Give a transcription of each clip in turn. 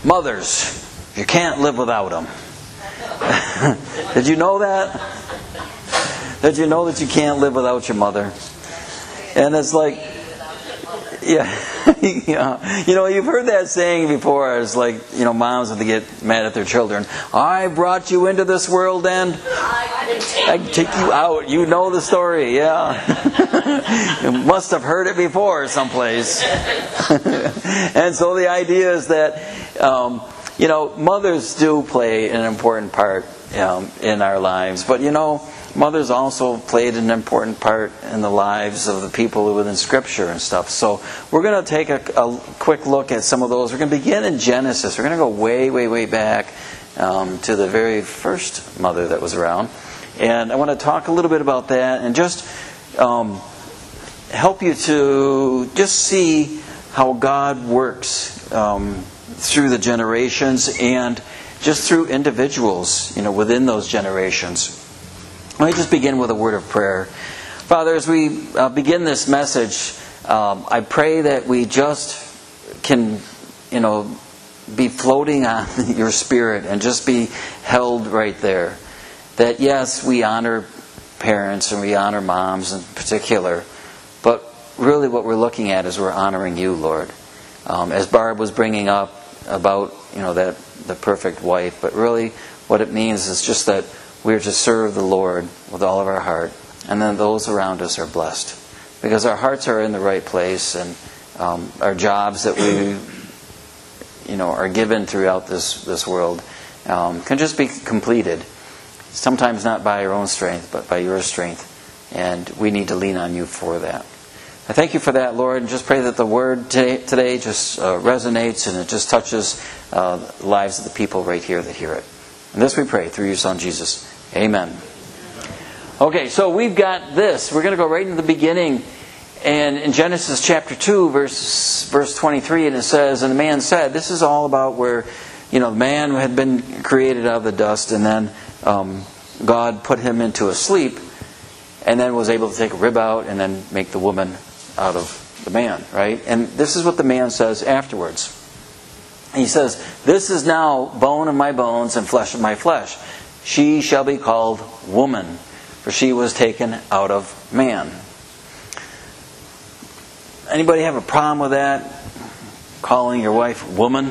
Mothers, you can't live without them. Did you know that? Did you know that you can't live without your mother? And it's like, yeah, yeah. You know, you've heard that saying before. It's like, you know, moms have to get mad at their children. I brought you into this world and I take you out. You know the story, yeah. You must have heard it before someplace. And so the idea is that, you know, mothers do play an important part in our lives. But, you know, mothers also played an important part in the lives of the people within Scripture and stuff. So we're going to take a quick look at some of those. We're going to begin in Genesis. We're going to go way, way, way back to the very first mother that was around. And I want to talk a little bit about that and just help you to just see how God works through the generations and just through individuals, you know, within those generations. Let me just begin with a word of prayer. Father, as we begin this message, I pray that we just can, you know, be floating on your Spirit and just be held right there. That yes, we honor parents and we honor moms in particular, but really what we're looking at is we're honoring you, Lord. As Barb was bringing up about, you know, that the perfect wife, but really what it means is just that we are to serve the Lord with all of our heart, and then those around us are blessed because our hearts are in the right place, and our jobs that we, you know, are given throughout this world can just be completed. Sometimes not by our own strength, but by your strength, and we need to lean on you for that. I thank you for that, Lord, and just pray that the word today just resonates and it just touches the lives of the people right here that hear it. And this we pray through your Son, Jesus. Amen. Okay, so we've got this. We're going to go right into the beginning. And in Genesis chapter 2, verse 23, and it says, and the man said, this is all about where, you know, man had been created out of the dust, and then God put him into a sleep, and then was able to take a rib out and then make the woman out of the man, right? And this is what the man says afterwards. He says, this is now bone of my bones and flesh of my flesh. She shall be called woman, for she was taken out of man. Anybody have a problem with that? Calling your wife woman?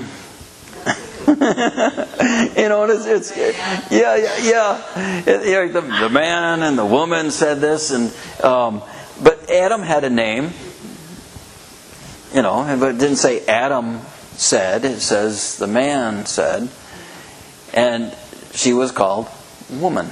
You know, it's yeah. The man and the woman said this, and but Adam had a name. You know, but it didn't say Adam said. It says the man said, and she was called woman.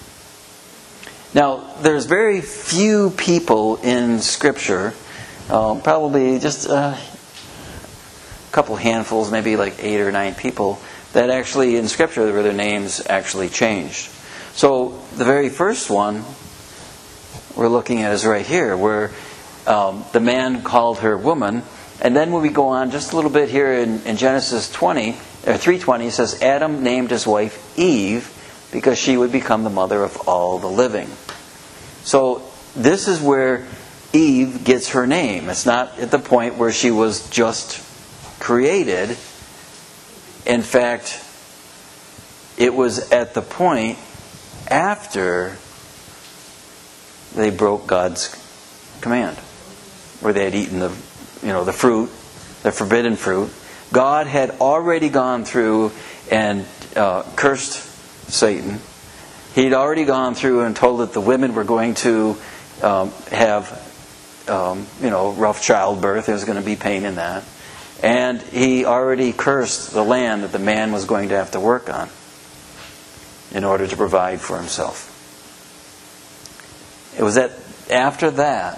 Now, there's very few people in Scripture, probably just a couple handfuls, maybe like 8 or 9 people, that actually in Scripture where their names actually changed. So the very first one we're looking at is right here, where the man called her woman. And then when we go on just a little bit here in Genesis 3:20, it says, Adam named his wife Eve because she would become the mother of all the living. So this is where Eve gets her name. It's not at the point where she was just created. In fact, it was at the point after they broke God's command, where they had eaten the fruit, the forbidden fruit. God had already gone through and cursed Satan. He'd already gone through and told that the women were going to have rough childbirth. There was going to be pain in that. And he already cursed the land that the man was going to have to work on in order to provide for himself. It was after that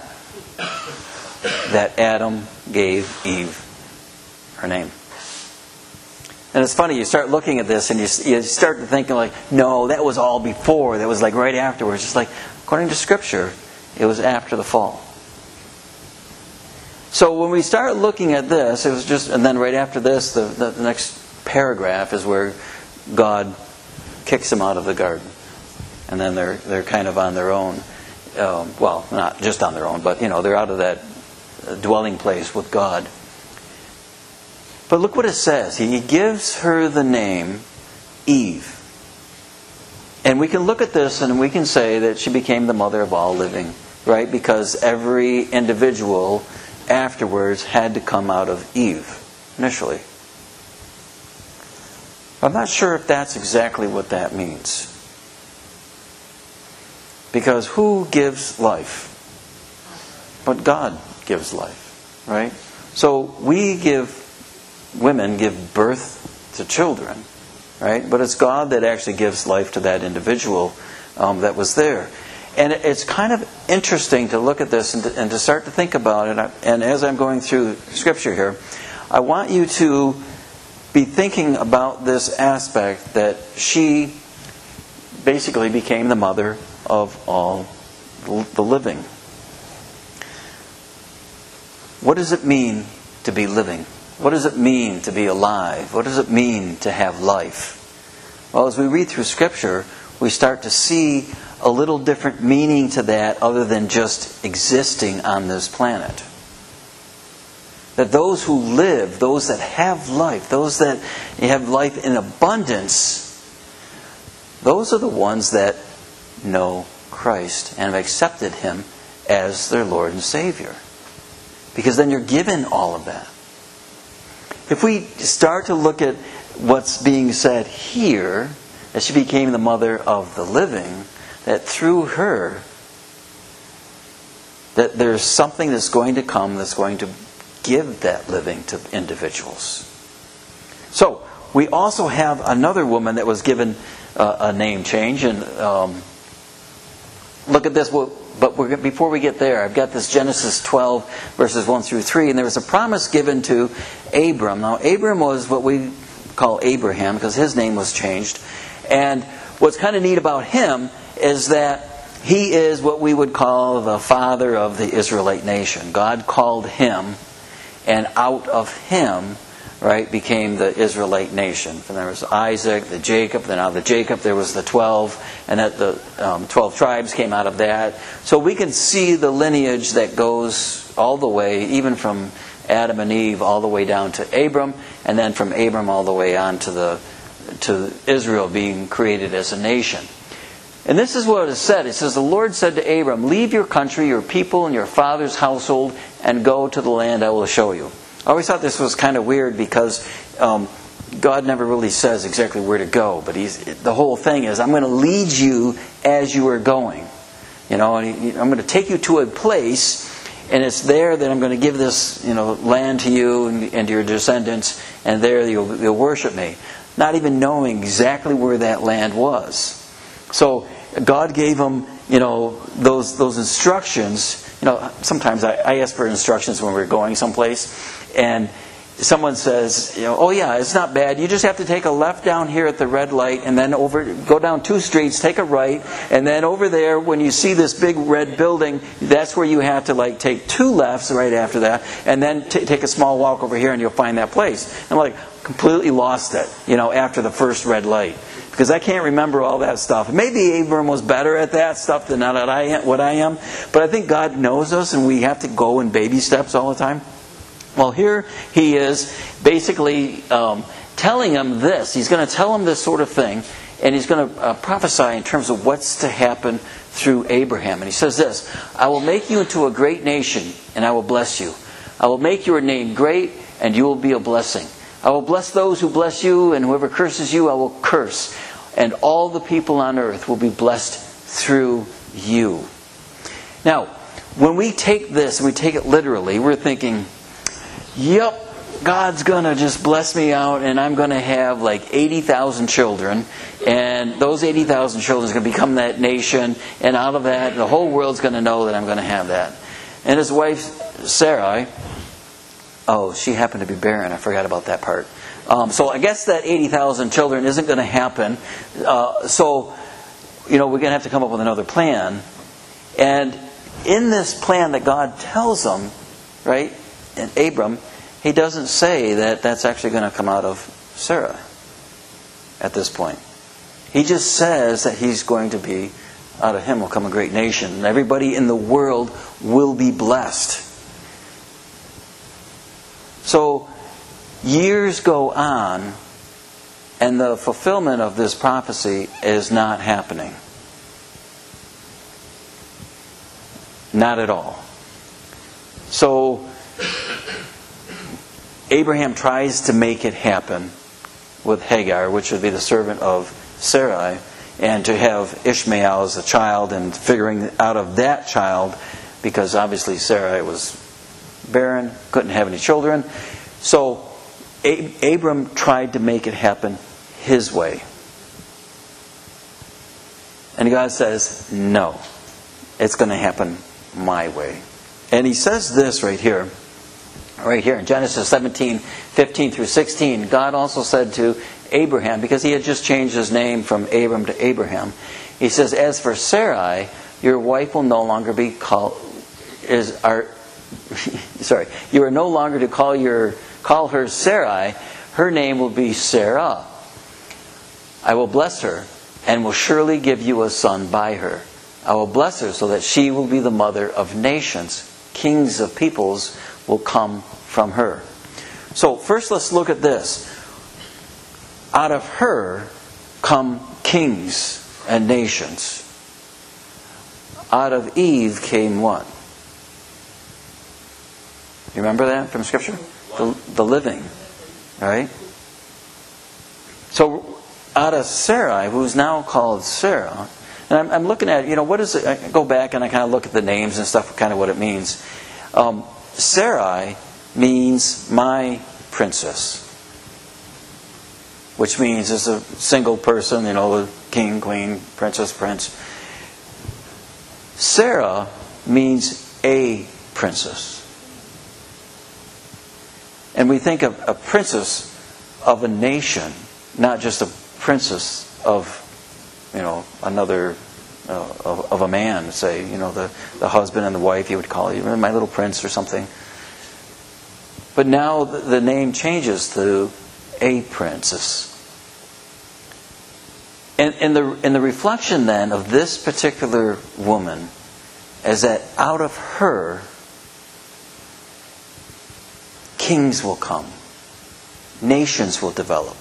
Adam gave Eve her name. And it's funny, you start looking at this and you start thinking like, no, that was all before. That was like right afterwards. It's like, according to Scripture, it was after the fall. So when we start looking at this, it was just, and then right after this, the next paragraph is where God kicks them out of the garden. And then they're kind of on their own. Well, not just on their own, but they're out of that dwelling place with God. But look what it says. He gives her the name Eve. And we can look at this and we can say that she became the mother of all living, right? Because every individual afterwards had to come out of Eve, initially. I'm not sure if that's exactly what that means. Because who gives life? But God gives life, right? So women give birth to children, right? But it's God that actually gives life to that individual that was there. And it's kind of interesting to look at this and to start to think about it. And as I'm going through Scripture here, I want you to be thinking about this aspect that she basically became the mother of all the living. What does it mean to be living? What does it mean to be alive? What does it mean to have life? Well, as we read through Scripture, we start to see a little different meaning to that other than just existing on this planet. That those who live, those that have life, those that have life in abundance, those are the ones that know Christ and have accepted Him as their Lord and Savior. Because then you're given all of that. If we start to look at what's being said here, that she became the mother of the living, that through her, that there's something that's going to come that's going to give that living to individuals. So, we also have another woman that was given a name change. And look at this. Before we get there, I've got this Genesis 12, verses 1 through 3. And there was a promise given to Abram. Now, Abram was what we call Abraham, because his name was changed. And what's kind of neat about him is that he is what we would call the father of the Israelite nation. God called him, and out of him, right, became the Israelite nation. And there was Isaac, the Jacob, then out of the Jacob there was the 12, and that the 12 tribes came out of that. So we can see the lineage that goes all the way, even from Adam and Eve, all the way down to Abram, and then from Abram all the way on to Israel being created as a nation. And this is what it said. It says, the Lord said to Abram, leave your country, your people, and your father's household, and go to the land I will show you. I always thought this was kind of weird because God never really says exactly where to go. But the whole thing is, I'm going to lead you as you are going. You know, and I'm going to take you to a place, and it's there that I'm going to give this, land to you and to your descendants, and there you'll worship me. Not even knowing exactly where that land was. So God gave them, those instructions. Sometimes I ask for instructions when we're going someplace, and someone says, oh yeah, it's not bad. You just have to take a left down here at the red light, and then go down 2 streets, take a right, and then over there, when you see this big red building, that's where you have to take 2 lefts right after that, and then take a small walk over here, and you'll find that place. I'm completely lost it, after the first red light. Because I can't remember all that stuff. Maybe Abram was better at that stuff than what I am. But I think God knows us, and we have to go in baby steps all the time. Well, here he is basically telling him this. He's going to tell him this sort of thing. And he's going to prophesy in terms of what's to happen through Abraham. And he says this, I will make you into a great nation, and I will bless you. I will make your name great, and you will be a blessing. I will bless those who bless you, and whoever curses you, I will curse. And all the people on earth will be blessed through you. Now, when we take this and we take it literally, we're thinking, yep, God's going to just bless me out, and I'm going to have 80,000 children, and those 80,000 children are going to become that nation, and out of that, the whole world's going to know that I'm going to have that. And his wife, Sarai, she happened to be barren. I forgot about that part. So I guess that 80,000 children isn't going to happen. So we're going to have to come up with another plan. And in this plan that God tells them, right, and Abram, he doesn't say that that's actually going to come out of Sarah at this point. He just says that he's going to be, out of him will come a great nation. And everybody in the world will be blessed. So, years go on, and the fulfillment of this prophecy is not happening. Not at all. So, Abraham tries to make it happen with Hagar, which would be the servant of Sarai, and to have Ishmael as a child, and figuring out of that child, because obviously Sarai was barren, couldn't have any children. So Abram tried to make it happen his way. And God says, no, it's going to happen my way. And he says this right here in Genesis 17:15 through 16. God also said to Abraham, because he had just changed his name from Abram to Abraham, he says, as for Sarai, your wife will no longer be called, you are no longer to call her Sarai, her name will be Sarah. I will bless her, and will surely give you a son by her. I will bless her so that she will be the mother of nations. Kings of peoples will come from her. So first let's look at this. Out of her come kings and nations. Out of Eve came what? You remember that from Scripture? The living. Right? So out of Sarai, who's now called Sarah, and I'm looking at, what is it? I go back and I kind of look at the names and stuff, kind of what it means. Sarai means my princess, which means it's a single person, the king, queen, princess, prince. Sarah means a princess. And we think of a princess of a nation, not just a princess of, another, of a man, say, the husband and the wife, you would call you, my little prince or something. But now the name changes to a princess. And in the reflection then of this particular woman is that out of her, kings will come. Nations will develop.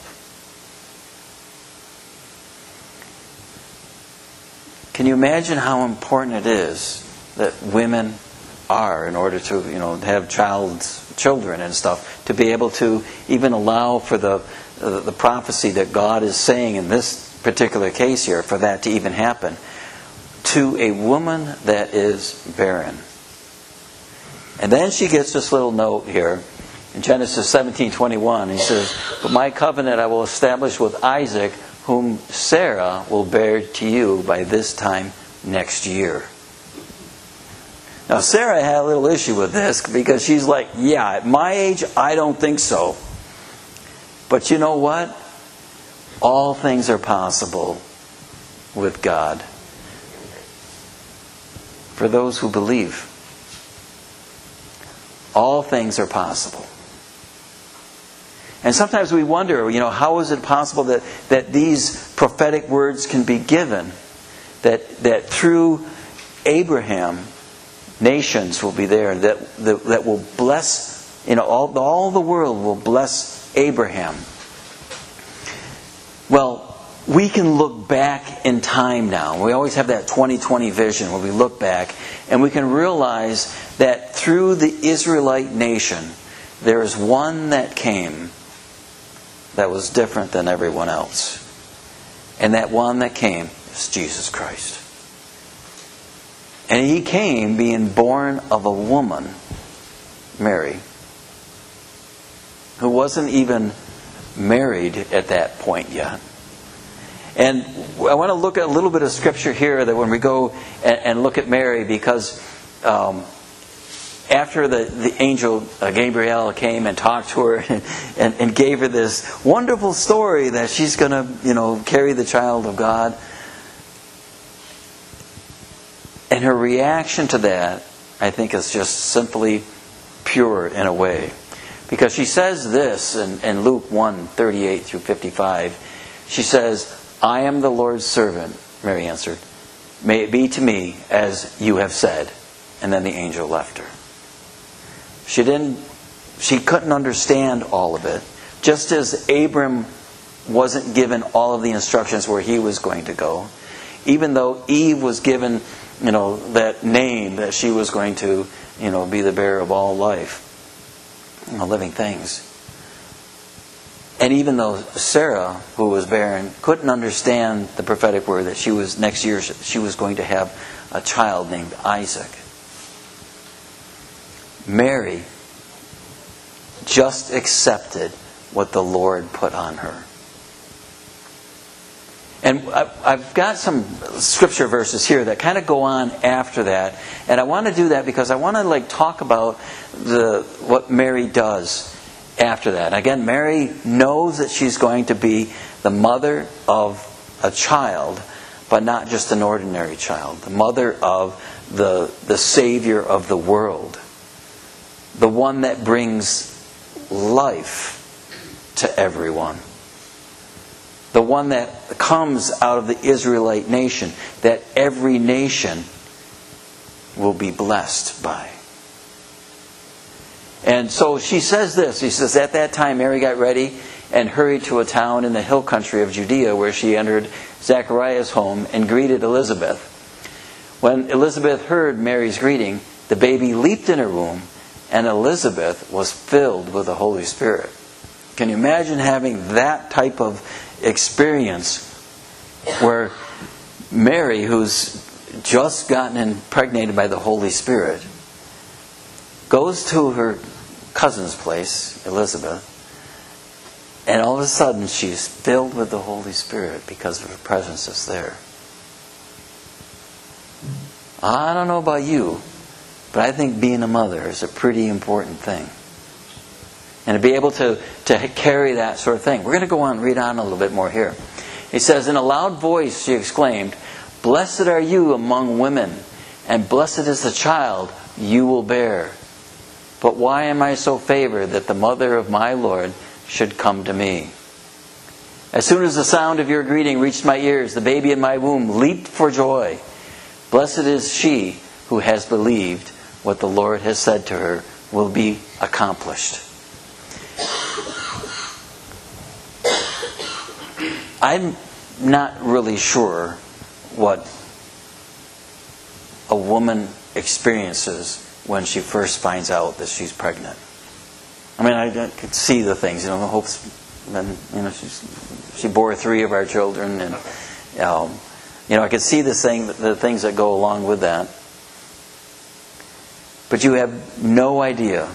Can you imagine how important it is that women are in order to, have children and stuff, to be able to even allow for the prophecy that God is saying in this particular case here, for that to even happen, to a woman that is barren. And then she gets this little note here in Genesis 17:21. He says, but my covenant I will establish with Isaac, whom Sarah will bear to you by this time next year. Now Sarah had a little issue with this, because she's like, yeah, at my age, I don't think so. But you know what? All things are possible with God for those who believe. All things are possible. And sometimes we wonder, how is it possible that these prophetic words can be given? That through Abraham, nations will be there that will bless, all the world will bless Abraham. Well, we can look back in time now. We always have that 20/20 vision where we look back, and we can realize that through the Israelite nation, there is one that came that was different than everyone else. And that one that came is Jesus Christ. And He came being born of a woman, Mary, who wasn't even married at that point yet. And I want to look at a little bit of Scripture here, that when we go and look at Mary, because after the angel Gabriel came and talked to her and gave her this wonderful story that she's going to, carry the child of God. And her reaction to that, I think, is just simply pure in a way. Because she says this in Luke 1:38 through 55. She says, I am the Lord's servant, Mary answered. May it be to me as you have said. And then the angel left her. She couldn't understand all of it. Just as Abram wasn't given all of the instructions where he was going to go, even though Eve was given, that name that she was going to, be the bearer of all life, living things. And even though Sarah, who was barren, couldn't understand the prophetic word that next year she was going to have a child named Isaac, Mary just accepted what the Lord put on her. And I've got some scripture verses here that kind of go on after that. And I want to do that because I want to talk about what Mary does after that. Again, Mary knows that she's going to be the mother of a child, but not just an ordinary child. The mother of the Savior of the world. The one that brings life to everyone. The one that comes out of the Israelite nation, that every nation will be blessed by. And so she says this. She says, at that time Mary got ready and hurried to a town in the hill country of Judea, where she entered Zechariah's home and greeted Elizabeth. When Elizabeth heard Mary's greeting, the baby leaped in her womb, and Elizabeth was filled with the Holy Spirit. Can you imagine having that type of experience where Mary, who's just gotten impregnated by the Holy Spirit, goes to her cousin's place, Elizabeth, and all of a sudden she's filled with the Holy Spirit because of her presence is there. I don't know about you, but I think being a mother is a pretty important thing. And to be able to carry that sort of thing. We're going to go on and read on a little bit more here. He says, in a loud voice she exclaimed, "Blessed are you among women, and blessed is the child you will bear. But why am I so favored that the mother of my Lord should come to me? As soon as the sound of your greeting reached my ears, the baby in my womb leaped for joy. Blessed is she who has believed what the Lord has said to her will be accomplished." I'm not really sure what a woman experiences when she first finds out that she's pregnant. I mean, I could see the things, Hope's been, she bore 3 of our children, and I could see the things that go along with that. But you have no idea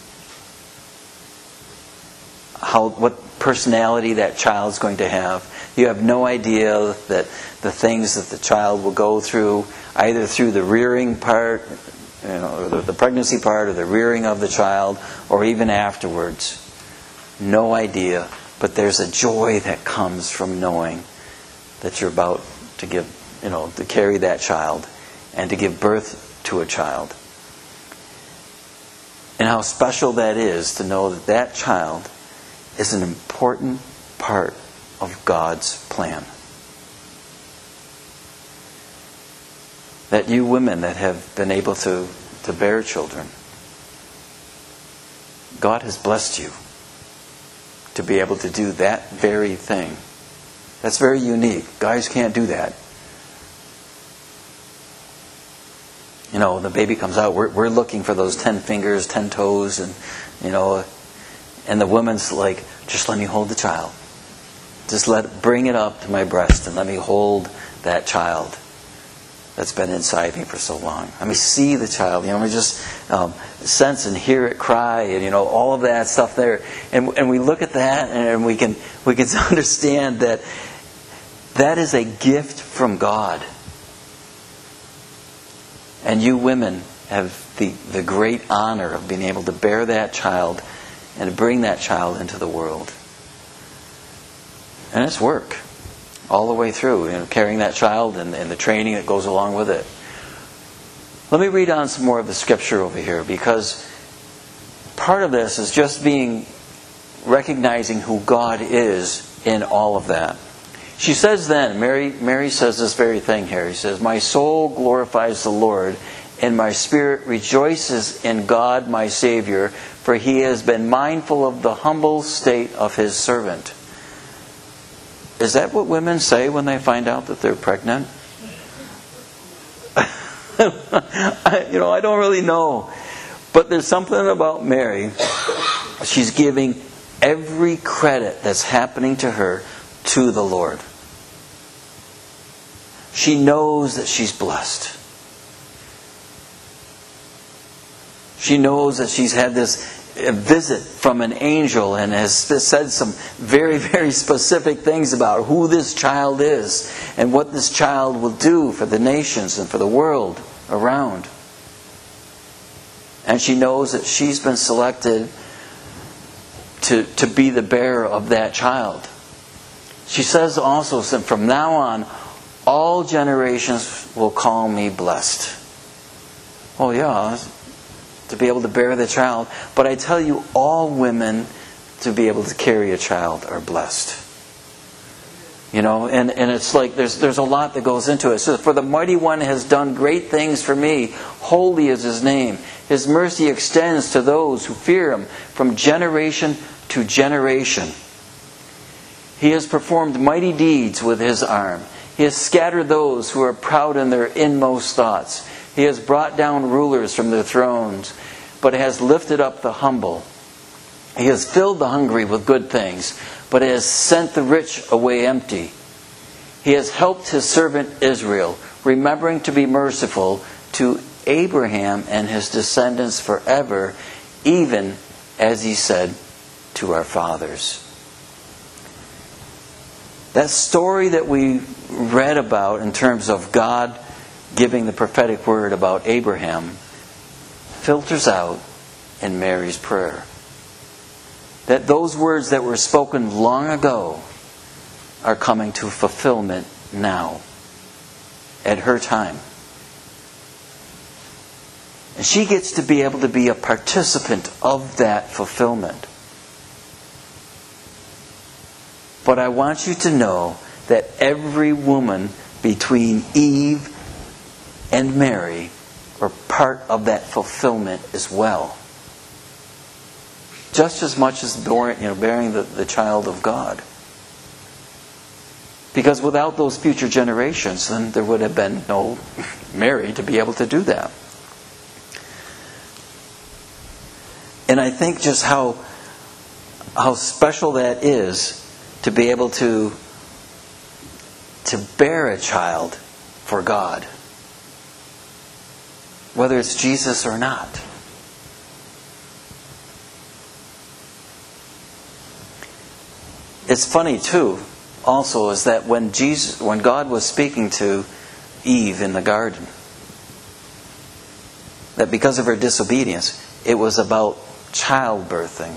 what personality that child's going to have. You have no idea that the things that the child will go through, either through the rearing part, or the pregnancy part, or the rearing of the child, or even afterwards. No idea. But there's a joy that comes from knowing that you're about to give, to carry that child and to give birth to a child. And how special that is to know that that child is an important part of God's plan. That you women that have been able to bear children, God has blessed you to be able to do that very thing. That's very unique. Guys can't do that. The baby comes out, we're looking for those 10 fingers, 10 toes, and the woman's like, just let me hold the child. Just bring it up to my breast and let me hold that child that's been inside me for so long. Let me see the child. Let me just sense and hear it cry, and all of that stuff there. And we look at that, and we can understand that is a gift from God. And you women have the great honor of being able to bear that child and to bring that child into the world. And it's work all the way through, carrying that child and the training that goes along with it. Let me read on some more of the scripture over here, because part of this is just recognizing who God is in all of that. She says then, Mary says this very thing here. He says, "My soul glorifies the Lord, and my spirit rejoices in God my Savior, for he has been mindful of the humble state of his servant. Is that what women say when they find out that they're pregnant? I don't really know. But there's something about Mary. She's giving every credit that's happening to her to the Lord. She knows that she's blessed. She knows that she's had this visit from an angel and has said some very, very specific things about who this child is and what this child will do for the nations and for the world around. And she knows that she's been selected to be the bearer of that child. She says also that from now on, all generations will call me blessed. Oh yeah, to be able to bear the child. But I tell you, all women to be able to carry a child are blessed. And it's like there's a lot that goes into it. So, for the mighty one has done great things for me. Holy is his name. His mercy extends to those who fear him from generation to generation. He has performed mighty deeds with his arm. He has scattered those who are proud in their inmost thoughts. He has brought down rulers from their thrones, but has lifted up the humble. He has filled the hungry with good things, but has sent the rich away empty. He has helped his servant Israel, remembering to be merciful to Abraham and his descendants forever, even as he said to our fathers. That story that we read about in terms of God giving the prophetic word about Abraham filters out in Mary's prayer. That those words that were spoken long ago are coming to fulfillment now, at her time. And she gets to be able to be a participant of that fulfillment. But I want you to know that every woman between Eve and Mary are part of that fulfillment as well. Just as much as bearing the child of God. Because without those future generations, then there would have been no Mary to be able to do that. And I think just how special that is to be able to bear a child for God. Whether it's Jesus or not. It's funny too, also, is that when God was speaking to Eve in the garden, that because of her disobedience, it was about childbirthing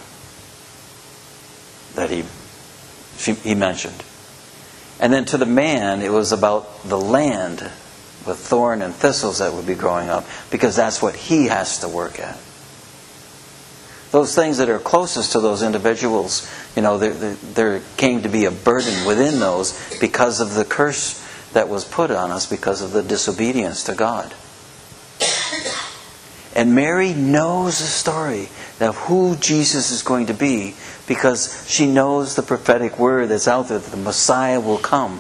that he mentioned. And then to the man, it was about the land with thorn and thistles that would be growing up, because that's what he has to work at. Those things that are closest to those individuals, there came to be a burden within those because of the curse that was put on us because of the disobedience to God. And Mary knows the story of who Jesus is going to be, because she knows the prophetic word that's out there that the Messiah will come.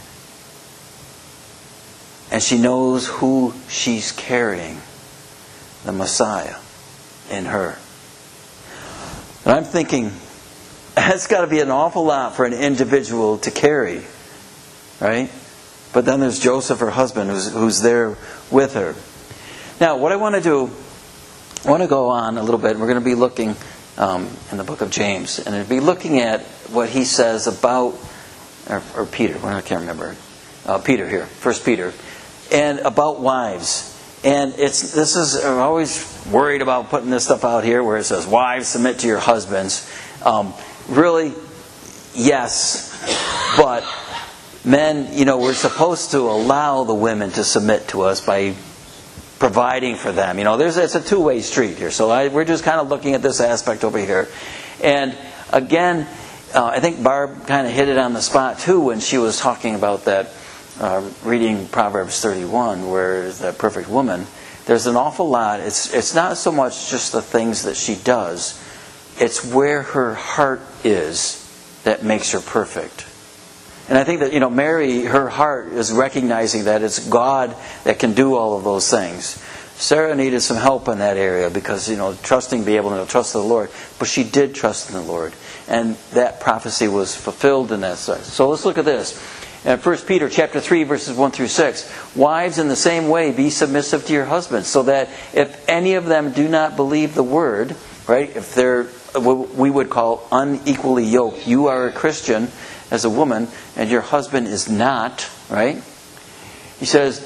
And she knows who she's carrying, the Messiah, in her. And I'm thinking, that's got to be an awful lot for an individual to carry, right? But then there's Joseph, her husband, who's there with her. Now, what I want to do, I want to go on a little bit. We're going to be looking in the book of James, and we'll be looking at what he says about, or Peter, I can't remember, Peter here, 1 Peter, and about wives. And I'm always worried about putting this stuff out here where it says, wives, submit to your husbands. Really, yes, but men, we're supposed to allow the women to submit to us by providing for them. It's a two-way street here. So we're just kind of looking at this aspect over here. And again, I think Barb kind of hit it on the spot too when she was talking about that, reading Proverbs 31, where the perfect woman, there's an awful lot. It's not so much just the things that she does. It's where her heart is that makes her perfect. And I think that, Mary, her heart is recognizing that it's God that can do all of those things. Sarah needed some help in that area because, be able to trust the Lord. But she did trust in the Lord. And that prophecy was fulfilled in that sense. So let's look at this. In 1 Peter chapter 3, verses 1 through 6. Wives, in the same way, be submissive to your husbands, so that if any of them do not believe the word, right, if they're what we would call unequally yoked, you are a Christian as a woman, and your husband is not, right? He says,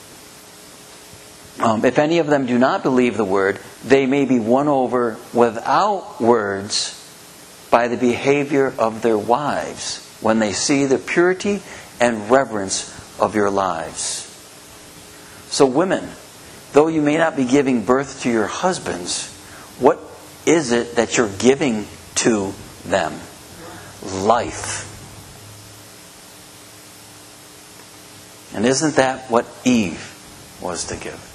if any of them do not believe the word, they may be won over without words by the behavior of their wives when they see the purity and reverence of your lives. So women, though you may not be giving birth to your husbands, what is it that you're giving to them? Life. And isn't that what Eve was to give?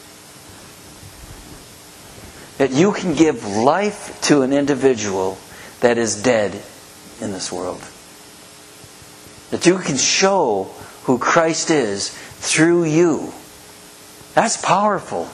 That you can give life to an individual that is dead in this world. That you can show who Christ is through you. That's powerful.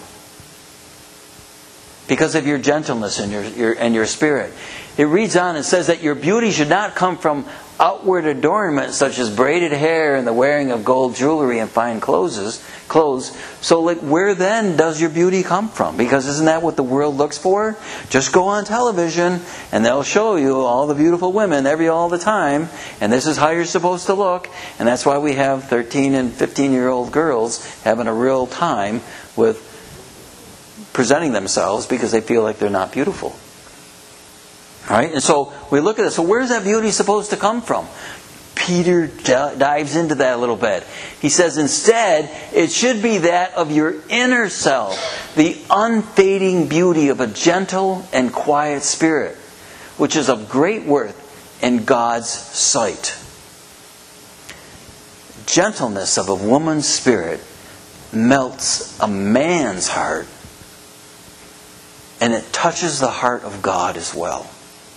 Because of your gentleness and your spirit. It reads on and says that your beauty should not come from outward adornment such as braided hair and the wearing of gold jewelry and fine clothes. So where then does your beauty come from? Because isn't that what the world looks for? Just go on television and they'll show you all the beautiful women all the time. And this is how you're supposed to look. And that's why we have 13 and 15-year-old girls having a real time with presenting themselves because they feel like they're not beautiful. All right? And so we look at this. So where's that beauty supposed to come from? Peter dives into that a little bit. He says, instead, it should be that of your inner self, the unfading beauty of a gentle and quiet spirit, which is of great worth in God's sight. Gentleness of a woman's spirit melts a man's heart, and it touches the heart of God as well.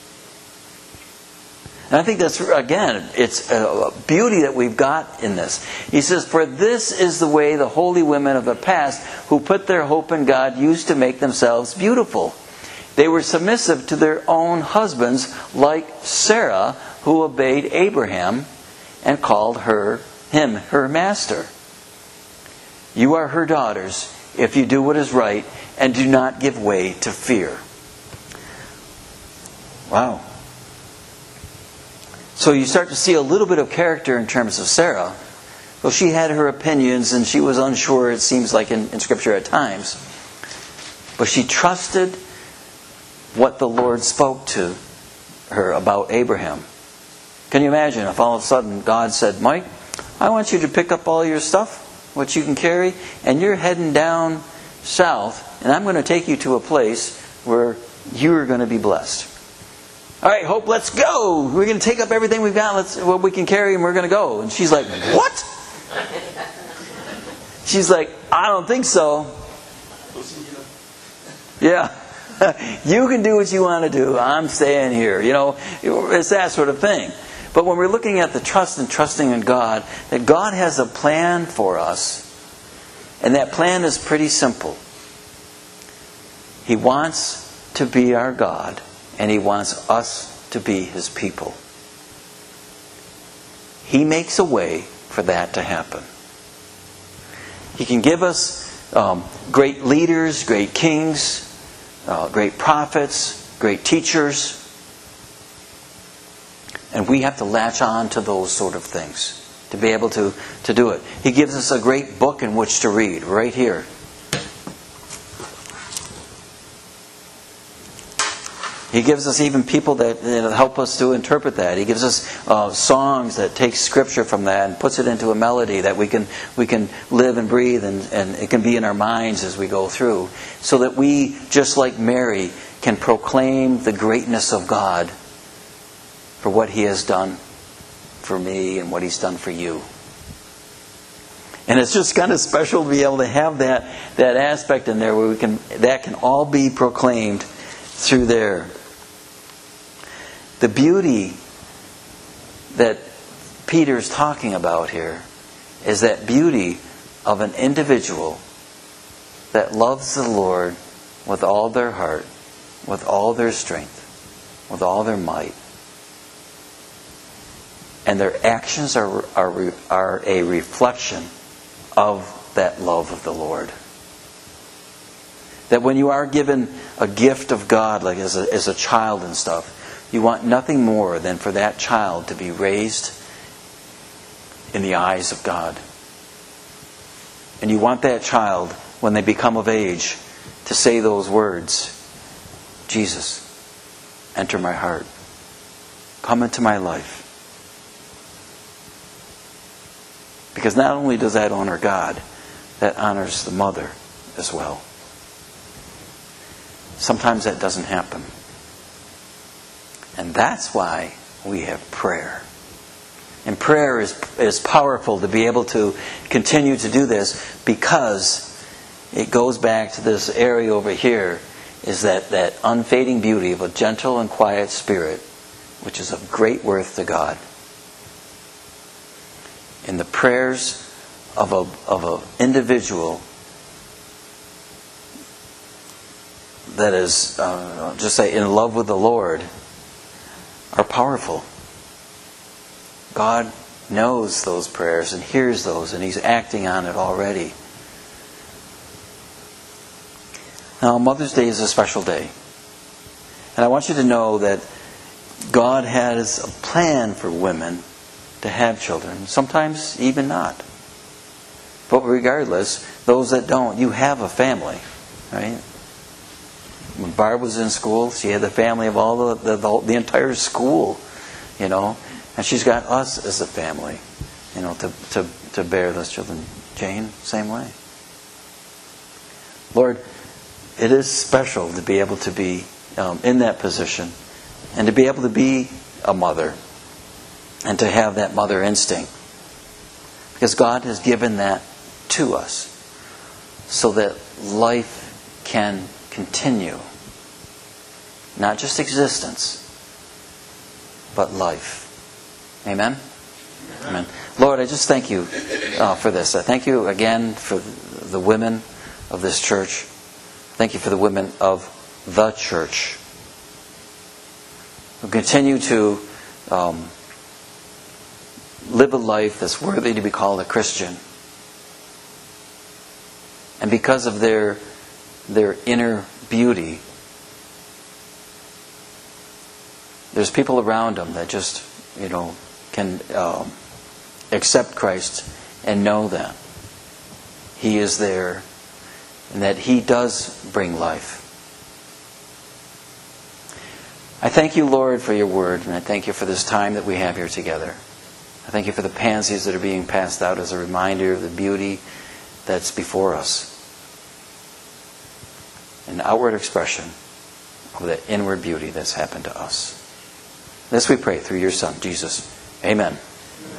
And I think that's, again, it's a beauty that we've got in this. He says, for this is the way the holy women of the past who put their hope in God used to make themselves beautiful. They were submissive to their own husbands, like Sarah, who obeyed Abraham and called him her master. You are her daughters if you do what is right and do not give way to fear. Wow. So you start to see a little bit of character in terms of Sarah. Well, she had her opinions and she was unsure, it seems like in Scripture at times. But she trusted what the Lord spoke to her about Abraham. Can you imagine if all of a sudden God said, Mike, I want you to pick up all your stuff, what you can carry, and you're heading down south, and I'm going to take you to a place where you're going to be blessed. All right, Hope, let's go. We're going to take up everything we've got, what we can carry, and we're going to go. And she's like, what? She's like, I don't think so. Yeah. You can do what you want to do. I'm staying here. It's that sort of thing. But when we're looking at the trust and trusting in God, that God has a plan for us, and that plan is pretty simple. He wants to be our God, and He wants us to be His people. He makes a way for that to happen. He can give us great leaders, great kings, great prophets, great teachers. And we have to latch on to those sort of things to be able to do it. He gives us a great book in which to read, right here. He gives us even people that help us to interpret that. He gives us songs that take Scripture from that and puts it into a melody that we can live and breathe, and it can be in our minds as we go through. So that we, just like Mary, can proclaim the greatness of God for what He has done for me and what He's done for you. And it's just kind of special to be able to have that aspect in there where that can all be proclaimed through there. The beauty that Peter's talking about here is that beauty of an individual that loves the Lord with all their heart, with all their strength, with all their might. And their actions are a reflection of that love of the Lord. That when you are given a gift of God, like as a child and stuff, you want nothing more than for that child to be raised in the eyes of God. And you want that child, when they become of age, to say those words, Jesus, enter my heart. Come into my life. Because not only does that honor God, that honors the mother as well. Sometimes that doesn't happen. And that's why we have prayer. And prayer is powerful to be able to continue to do this, because it goes back to this area over here, is that unfading beauty of a gentle and quiet spirit, which is of great worth to God. In the prayers of an individual that is, just say, in love with the Lord, are powerful. God knows those prayers and hears those, and He's acting on it already. Now, Mother's Day is a special day. And I want you to know that God has a plan for women to have children. Sometimes even not. But regardless, those that don't, you have a family. Right? When Barb was in school, she had the family of all the entire school. You know. And she's got us as a family, you know, to bear those children. Jane, same way. Lord, it is special to be able to be in that position, and to be able to be a mother, and to have that mother instinct. Because God has given that to us so that life can continue. Not just existence, but life. Amen? Amen. Lord, I just thank you for this. I thank you again for the women of this church. Thank you for the women of the church who continue to live a life that's worthy to be called a Christian. And because of their inner beauty, there's people around them that just, you know, can accept Christ and know that He is there and that He does bring life. I thank you, Lord, for your word, and I thank you for this time that we have here together. I thank you for the pansies that are being passed out as a reminder of the beauty that's before us. An outward expression of the inward beauty that's happened to us. This we pray through your Son, Jesus. Amen.